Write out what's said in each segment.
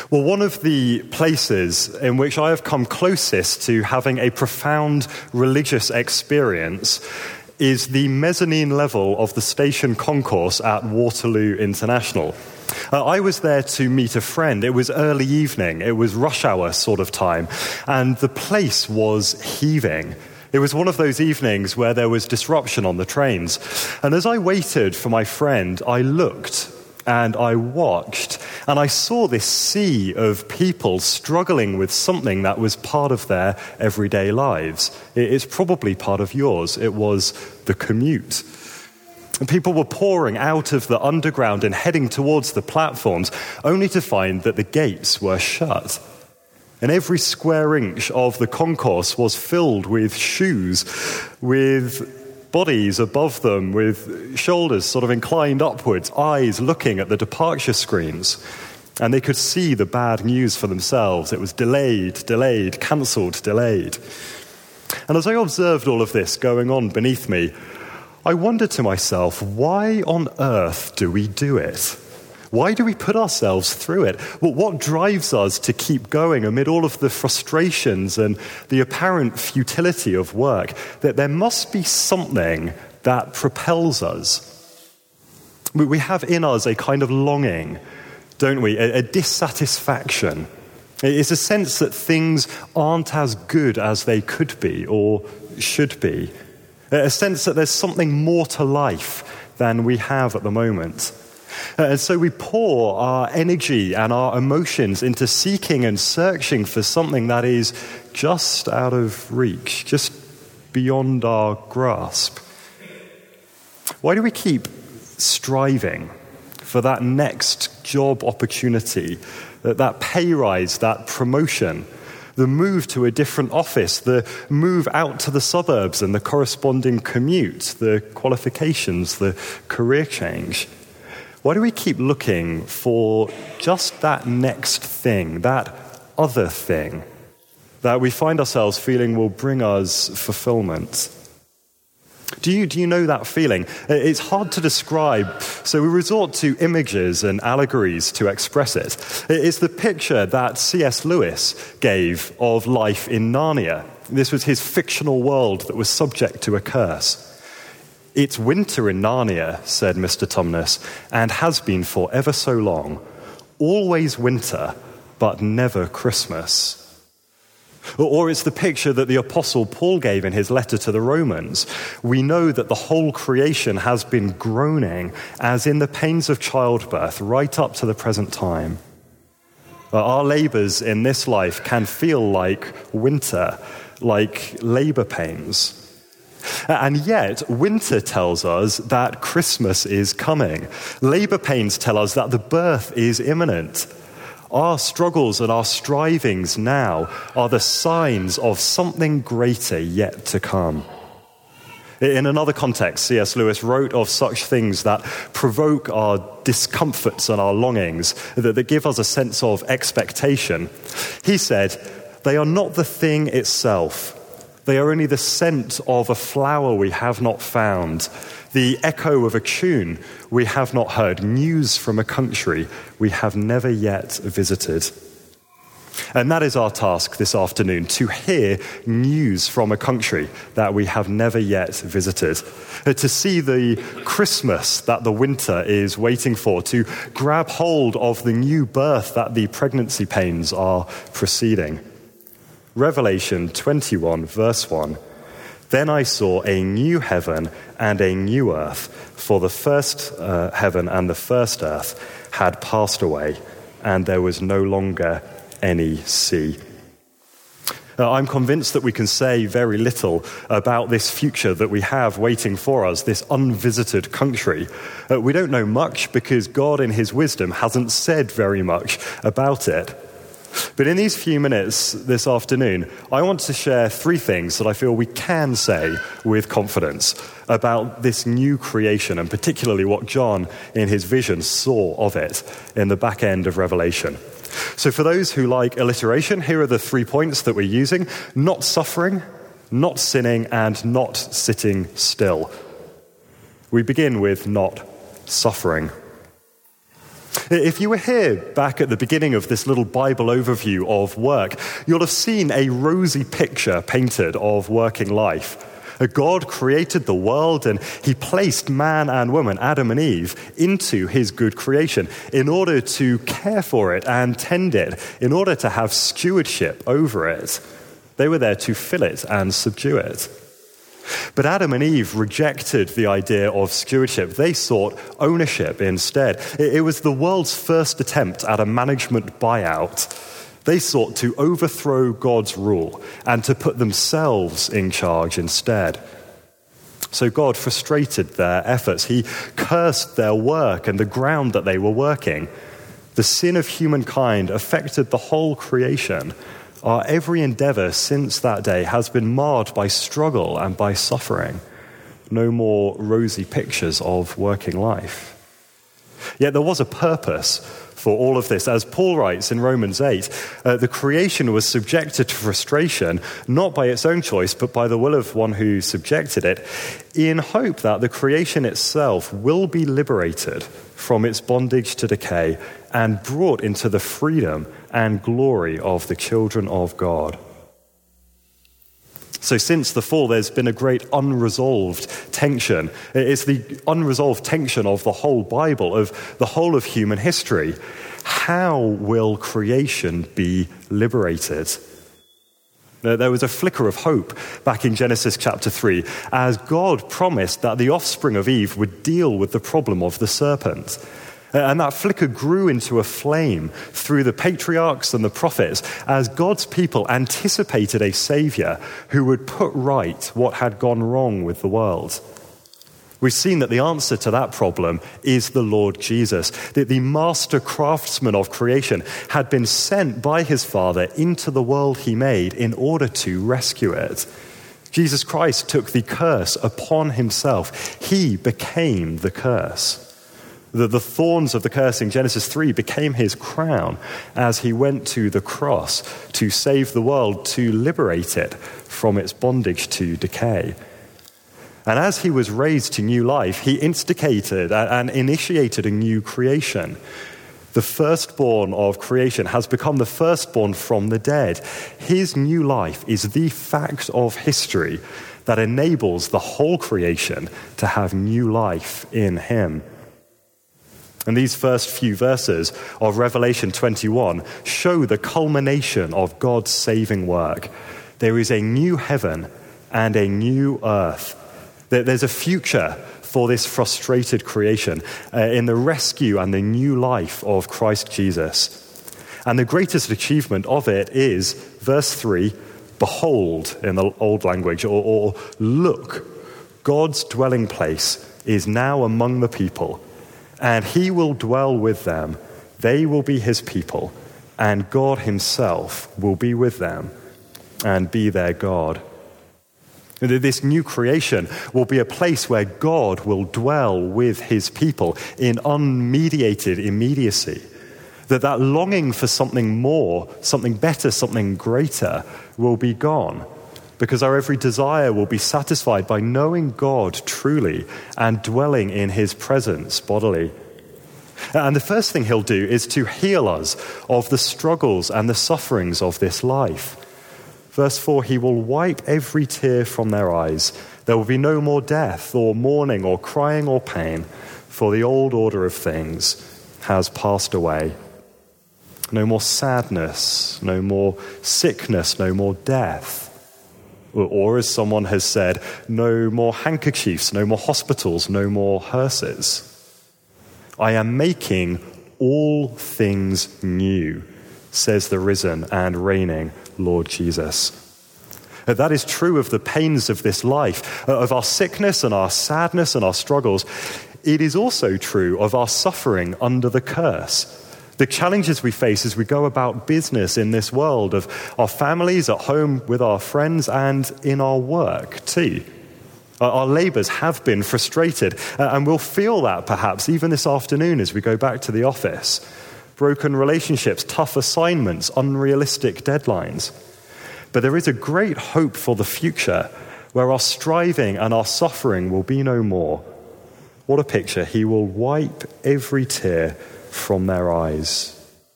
Well, one of the places in which I have come closest to having a profound religious experience is the mezzanine level of the station concourse at Waterloo International. I was there to meet a friend. It was early evening. It was rush hour sort of time, and the place was heaving. It was one of those evenings where there was disruption on the trains. And as I waited for my friend, I looked and I watched, and I saw this sea of people struggling with something that was part of their everyday lives. It's probably part of yours. It was the commute. And people were pouring out of the underground and heading towards the platforms, only to find that the gates were shut. And every square inch of the concourse was filled with shoes, with bodies above them, with shoulders sort of inclined upwards, eyes looking at the departure screens. And they could see the bad news for themselves. It was delayed, cancelled, delayed. And as I observed all of this going on beneath me, I wondered to myself, why on earth do we do it? Why do we put ourselves through it? Well, what drives us to keep going amid all of the frustrations and the apparent futility of work? That there must be something that propels us. We have in us a kind of longing, don't we? A dissatisfaction. It's a sense that things aren't as good as they could be or should be. A sense that there's something more to life than we have at the moment. And so we pour our energy and our emotions into seeking and searching for something that is just out of reach, just beyond our grasp. Why do we keep striving for that next job opportunity, that pay rise, that promotion, the move to a different office, the move out to the suburbs and the corresponding commute, the qualifications, the career change? Why do we keep looking for just that next thing, that other thing, that we find ourselves feeling will bring us fulfillment? Do you know that feeling? It's hard to describe, so we resort to images and allegories to express it. It's the picture that C.S. Lewis gave of life in Narnia. This was his fictional world that was subject to a curse. "It's winter in Narnia," said Mr. Tumnus, "and has been for ever so long. Always winter, but never Christmas." Or it's the picture that the Apostle Paul gave in his letter to the Romans. "We know that the whole creation has been groaning as in the pains of childbirth right up to the present time." Our labours in this life can feel like winter, like labour pains. And yet, winter tells us that Christmas is coming. Labour pains tell us that the birth is imminent. Our struggles and our strivings now are the signs of something greater yet to come. In another context, C.S. Lewis wrote of such things that provoke our discomforts and our longings, that give us a sense of expectation. He said, "They are not the thing itself. They are only the scent of a flower we have not found, the echo of a tune we have not heard, news from a country we have never yet visited." And that is our task this afternoon, to hear news from a country that we have never yet visited, to see the Christmas that the winter is waiting for, to grab hold of the new birth that the pregnancy pains are preceding. Revelation 21, verse 1. "Then I saw a new heaven and a new earth, for the first heaven and the first earth had passed away, and there was no longer any sea." I'm convinced that we can say very little about this future that we have waiting for us, this unvisited country. We don't know much because God in his wisdom hasn't said very much about it. But in these few minutes this afternoon, I want to share three things that I feel we can say with confidence about this new creation, and particularly what John in his vision saw of it in the back end of Revelation. So for those who like alliteration, here are the 3 points that we're using: not suffering, not sinning, and not sitting still. We begin with not suffering. If you were here back at the beginning of this little Bible overview of work, you'll have seen a rosy picture painted of working life. God created the world and he placed man and woman, Adam and Eve, into his good creation in order to care for it and tend it, in order to have stewardship over it. They were there to fill it and subdue it. But Adam and Eve rejected the idea of stewardship. They sought ownership instead. It was the world's first attempt at a management buyout. They sought to overthrow God's rule and to put themselves in charge instead. So God frustrated their efforts. He cursed their work and the ground that they were working. The sin of humankind affected the whole creation. Our every endeavor since that day has been marred by struggle and by suffering. No more rosy pictures of working life. Yet there was a purpose for all of this. As Paul writes in Romans 8, the creation was subjected to frustration, not by its own choice, but by the will of one who subjected it, in hope that the creation itself will be liberated from its bondage to decay and brought into the freedom and glory of the children of God. So since the fall, there's been a great unresolved tension. It's the unresolved tension of the whole Bible, of the whole of human history. How will creation be liberated? There was a flicker of hope back in Genesis chapter 3, as God promised that the offspring of Eve would deal with the problem of the serpent. And that flicker grew into a flame through the patriarchs and the prophets as God's people anticipated a savior who would put right what had gone wrong with the world. We've seen that the answer to that problem is the Lord Jesus, that the master craftsman of creation had been sent by his Father into the world he made in order to rescue it. Jesus Christ took the curse upon himself. He became the curse. The thorns of the curse in Genesis 3 became his crown as he went to the cross to save the world, to liberate it from its bondage to decay. And as he was raised to new life, he instigated and initiated a new creation. The firstborn of creation has become the firstborn from the dead. His new life is the fact of history that enables the whole creation to have new life in him. And these first few verses of Revelation 21 show the culmination of God's saving work. There is a new heaven and a new earth. There's a future for this frustrated creation in the rescue and the new life of Christ Jesus. And the greatest achievement of it is, verse 3, behold in the old language, or look, God's dwelling place is now among the people. And he will dwell with them. They will be his people. And God himself will be with them and be their God. This new creation will be a place where God will dwell with his people in unmediated immediacy. That longing for something more, something better, something greater will be gone. Because our every desire will be satisfied by knowing God truly and dwelling in his presence bodily. And the first thing he'll do is to heal us of the struggles and the sufferings of this life. Verse 4, he will wipe every tear from their eyes. There will be no more death or mourning or crying or pain, for the old order of things has passed away. No more sadness, no more sickness, no more death. Or as someone has said, no more handkerchiefs, no more hospitals, no more hearses. I am making all things new, says the risen and reigning Lord Jesus. That is true of the pains of this life, of our sickness and our sadness and our struggles. It is also true of our suffering under the curse. The challenges we face as we go about business in this world, of our families, at home with our friends, and in our work too. Our labours have been frustrated, and we'll feel that perhaps even this afternoon as we go back to the office. Broken relationships, tough assignments, unrealistic deadlines. But there is a great hope for the future where our striving and our suffering will be no more. What a picture. He will wipe every tear from their eyes.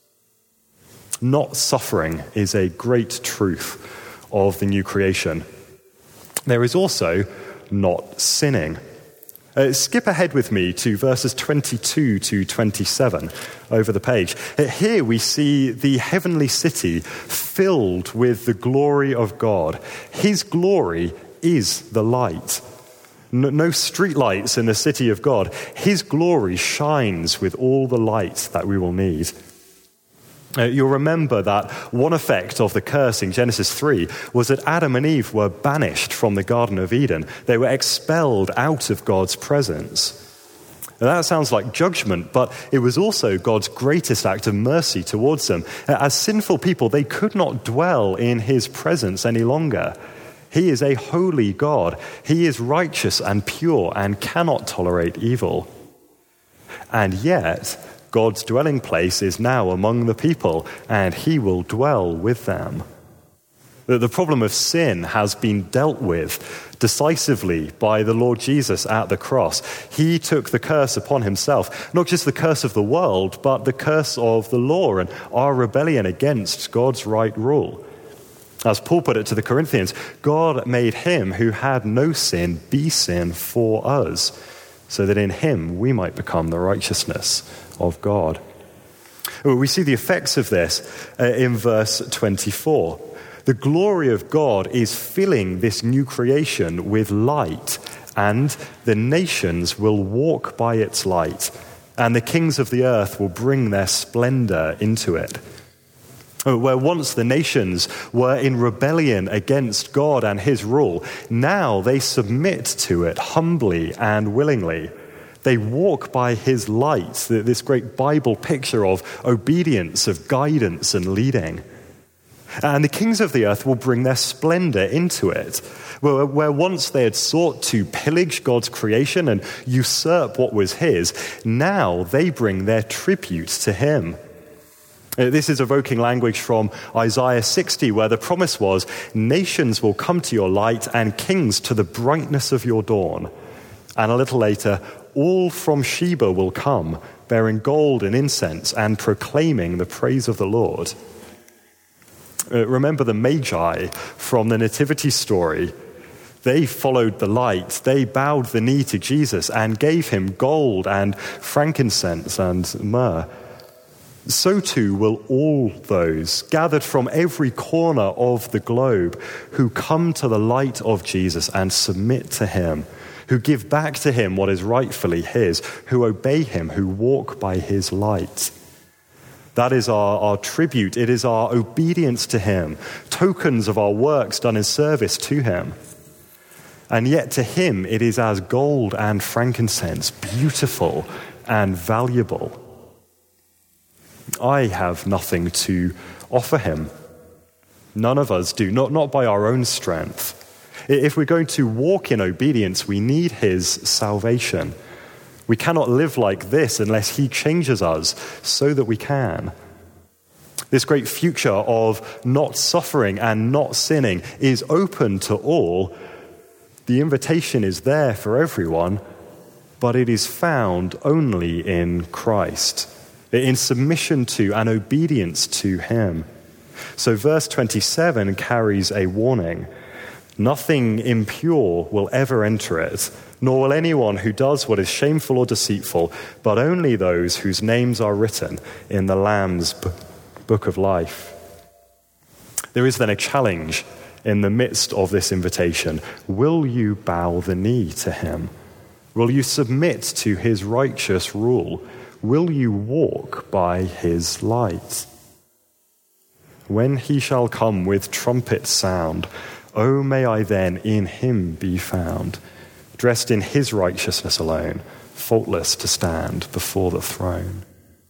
Not suffering is a great truth of the new creation. There is also not sinning. Skip ahead with me to verses 22 to 27 over the page. Here we see the heavenly city filled with the glory of God. His glory is the light. No street lights in the city of God. His glory shines with all the light that we will need. You'll remember that one effect of the curse in Genesis 3 was that Adam and Eve were banished from the Garden of Eden. They were expelled out of God's presence. Now, that sounds like judgment, but it was also God's greatest act of mercy towards them. As sinful people, they could not dwell in his presence any longer. He is a holy God. He is righteous and pure and cannot tolerate evil. And yet, God's dwelling place is now among the people, and he will dwell with them. The problem of sin has been dealt with decisively by the Lord Jesus at the cross. He took the curse upon himself, not just the curse of the world, but the curse of the law and our rebellion against God's right rule. As Paul put it to the Corinthians, God made him who had no sin be sin for us, so that in him we might become the righteousness of God. We see the effects of this in verse 24. The glory of God is filling this new creation with light, and the nations will walk by its light, and the kings of the earth will bring their splendor into it. Where once the nations were in rebellion against God and his rule, now they submit to it humbly and willingly. They walk by his light, this great Bible picture of obedience, of guidance and leading. And the kings of the earth will bring their splendor into it. Where once they had sought to pillage God's creation and usurp what was his, now they bring their tribute to him. This is evoking language from Isaiah 60, where the promise was, nations will come to your light and kings to the brightness of your dawn. And a little later, all from Sheba will come, bearing gold and incense and proclaiming the praise of the Lord. Remember the Magi from the Nativity story. They followed the light. They bowed the knee to Jesus and gave him gold and frankincense and myrrh. So too will all those gathered from every corner of the globe who come to the light of Jesus and submit to him, who give back to him what is rightfully his, who obey him, who walk by his light. That is our tribute. It is our obedience to him, tokens of our works done in service to him. And yet to him it is as gold and frankincense, beautiful and valuable. I have nothing to offer him. None of us do, not by our own strength. If we're going to walk in obedience, we need his salvation. We cannot live like this unless he changes us so that we can. This great future of not suffering and not sinning is open to all. The invitation is there for everyone, but it is found only in Christ, in submission to and obedience to him. So verse 27 carries a warning. Nothing impure will ever enter it, nor will anyone who does what is shameful or deceitful, but only those whose names are written in the Lamb's book of life. There is then a challenge in the midst of this invitation. Will you bow the knee to him? Will you submit to his righteous rule? Will you walk by his light? When he shall come with trumpet sound, oh, may I then in him be found, dressed in his righteousness alone, faultless to stand before the throne.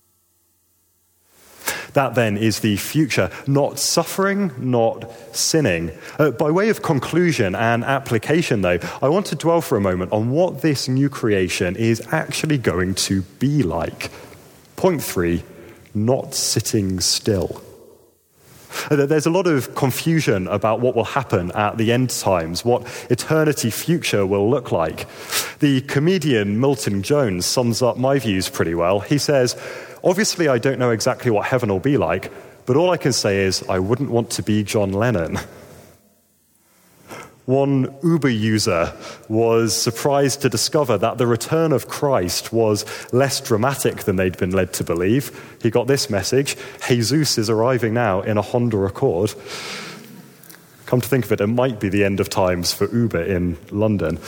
That then is the future, not suffering, not sinning. By way of conclusion and application, though, I want to dwell for a moment on what this new creation is actually going to be like. Point 3, not sitting still. There's a lot of confusion about what will happen at the end times, what eternity future will look like. The comedian Milton Jones sums up my views pretty well. He says, Obviously, I don't know exactly what heaven will be like, but all I can say is I wouldn't want to be John Lennon. One Uber user was surprised to discover that the return of Christ was less dramatic than they'd been led to believe. He got this message: Jesus is arriving now in a Honda Accord. Come to think of it, it might be the end of times for Uber in London.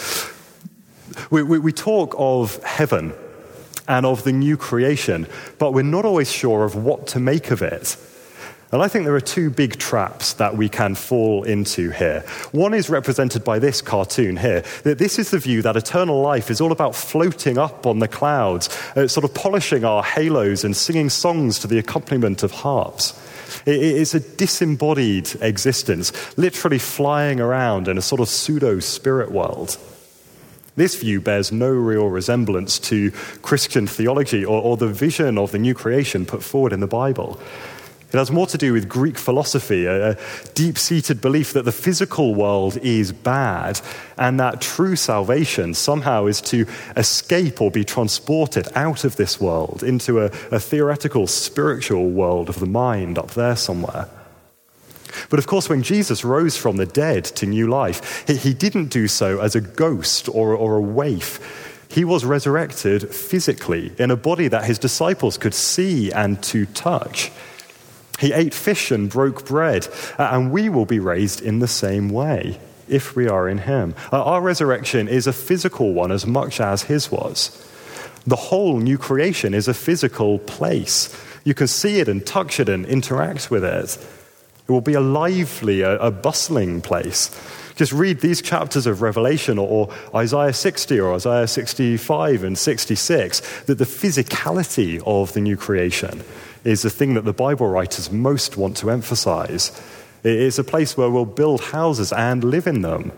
We talk of heaven and of the new creation, but we're not always sure of what to make of it. And I think there are two big traps that we can fall into here. One is represented by this cartoon here, that this is the view that eternal life is all about floating up on the clouds, sort of polishing our halos and singing songs to the accompaniment of harps. It's a disembodied existence, literally flying around in a sort of pseudo-spirit world. This view bears no real resemblance to Christian theology or the vision of the new creation put forward in the Bible. It has more to do with Greek philosophy, a deep-seated belief that the physical world is bad and that true salvation somehow is to escape or be transported out of this world into a theoretical spiritual world of the mind up there somewhere. But of course, when Jesus rose from the dead to new life, he didn't do so as a ghost or a waif. He was resurrected physically in a body that his disciples could see and to touch. He ate fish and broke bread, and we will be raised in the same way if we are in him. Our resurrection is a physical one as much as his was. The whole new creation is a physical place. You can see it and touch it and interact with it. It will be a lively, a bustling place. Just read these chapters of Revelation or Isaiah 60 or Isaiah 65 and 66, that the physicality of the new creation is the thing that the Bible writers most want to emphasize. It is a place where we'll build houses and live in them.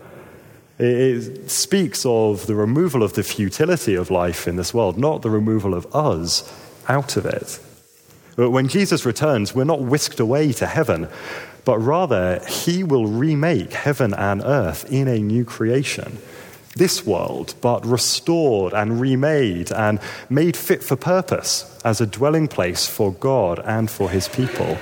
It speaks of the removal of the futility of life in this world, not the removal of us out of it. But when Jesus returns, we're not whisked away to heaven, but rather he will remake heaven and earth in a new creation. This world, but restored and remade and made fit for purpose as a dwelling place for God and for his people.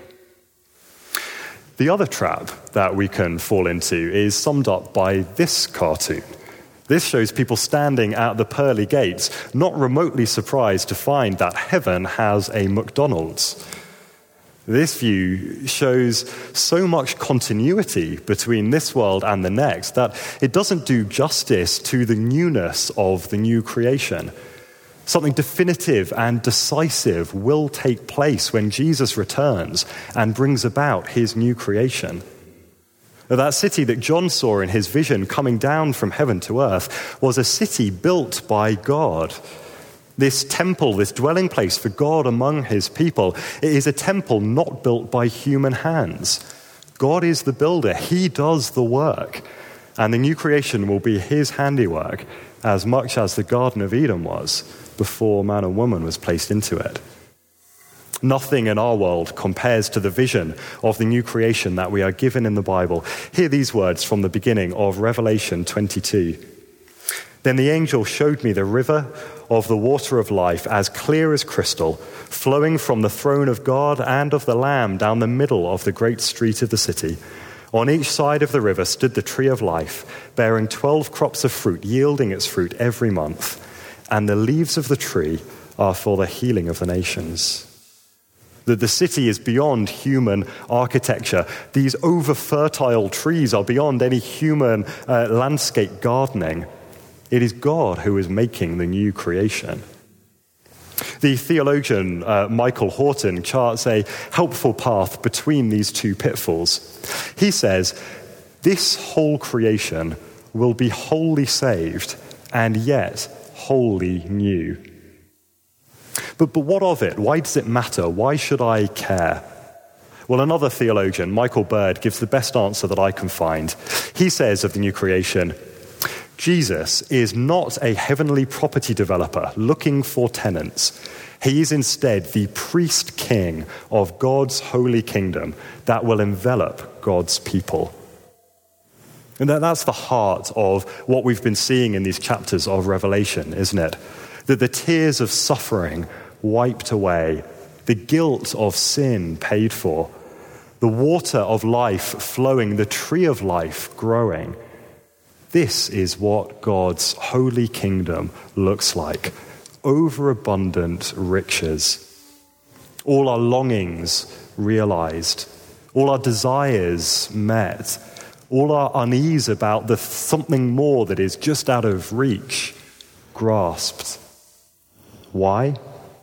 The other trap that we can fall into is summed up by this cartoon. This shows people standing at the pearly gates, not remotely surprised to find that heaven has a McDonald's. This view shows so much continuity between this world and the next that it doesn't do justice to the newness of the new creation. Something definitive and decisive will take place when Jesus returns and brings about his new creation. That city that John saw in his vision coming down from heaven to earth was a city built by God. This temple, this dwelling place for God among his people, it is a temple not built by human hands. God is the builder. He does the work. And the new creation will be his handiwork as much as the Garden of Eden was before man and woman was placed into it. Nothing in our world compares to the vision of the new creation that we are given in the Bible. Hear these words from the beginning of Revelation 22. Then the angel showed me the river of the water of life, as clear as crystal, flowing from the throne of God and of the Lamb down the middle of the great street of the city. On each side of the river stood the tree of life, bearing 12 crops of fruit, yielding its fruit every month. And the leaves of the tree are for the healing of the nations. That the city is beyond human architecture. These over-fertile trees are beyond any human landscape gardening. It is God who is making the new creation. The theologian Michael Horton charts a helpful path between these two pitfalls. He says, this whole creation will be wholly saved and yet wholly new. But what of it? Why does it matter? Why should I care? Well, another theologian, Michael Bird, gives the best answer that I can find. He says of the new creation, Jesus is not a heavenly property developer looking for tenants. He is instead the priest king of God's holy kingdom that will envelop God's people. And that's the heart of what we've been seeing in these chapters of Revelation, isn't it? That the tears of suffering wiped away, the guilt of sin paid for, the water of life flowing, the tree of life growing. This is what God's holy kingdom looks like. Overabundant riches. All our longings realized. All our desires met. All our unease about the something more that is just out of reach grasped. Why?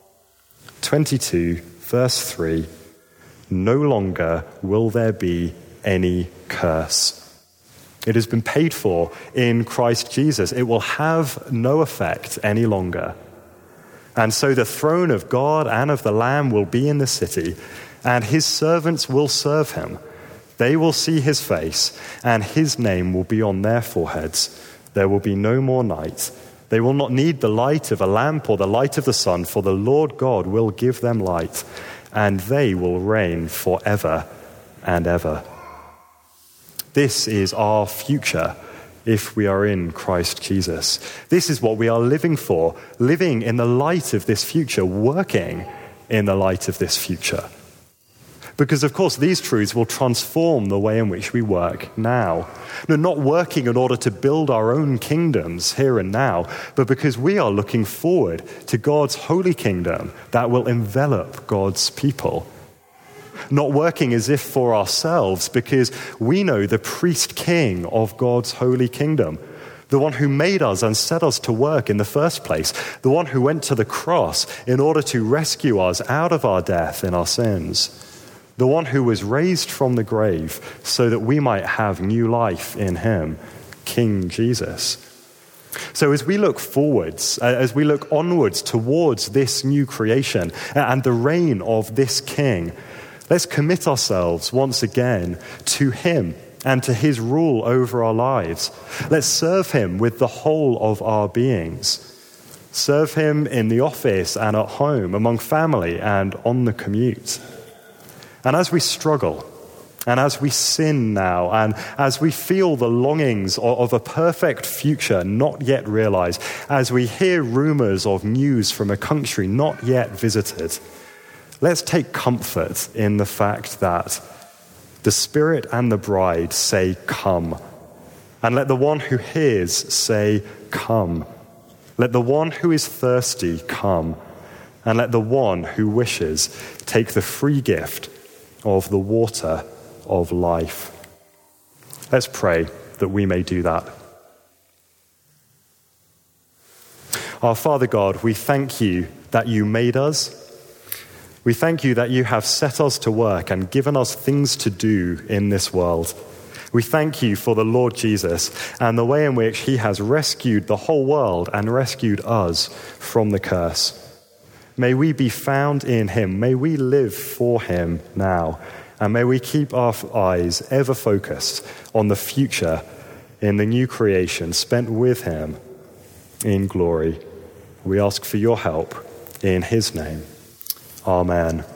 22, verse 3. No longer will there be any curse. It has been paid for in Christ Jesus. It will have no effect any longer. And so the throne of God and of the Lamb will be in the city, and his servants will serve him. They will see his face, and his name will be on their foreheads. There will be no more night. They will not need the light of a lamp or the light of the sun, for the Lord God will give them light, and they will reign forever and ever. This is our future if we are in Christ Jesus. This is what we are living for, living in the light of this future, working in the light of this future. Because, of course, these truths will transform the way in which we work now. No, not working in order to build our own kingdoms here and now, but because we are looking forward to God's holy kingdom that will envelop God's people. Not working as if for ourselves, because we know the priest king of God's holy kingdom, the one who made us and set us to work in the first place, the one who went to the cross in order to rescue us out of our death and our sins, the one who was raised from the grave so that we might have new life in him, King Jesus. So as we look forwards, as we look onwards towards this new creation and the reign of this king, let's commit ourselves once again to him and to his rule over our lives. Let's serve him with the whole of our beings. Serve him in the office and at home, among family and on the commute. And as we struggle, and as we sin now, and as we feel the longings of a perfect future not yet realized, as we hear rumors of news from a country not yet visited, let's take comfort in the fact that the Spirit and the bride say, "Come." And let the one who hears say, "Come." Let the one who is thirsty come. And let the one who wishes take the free gift of the water of life. Let's pray that we may do that. Our Father God, we thank you that you made us. We thank you that you have set us to work and given us things to do in this world. We thank you for the Lord Jesus and the way in which he has rescued the whole world and rescued us from the curse. May we be found in him. May we live for him now. And may we keep our eyes ever focused on the future in the new creation spent with him in glory. We ask for your help in his name. Amen.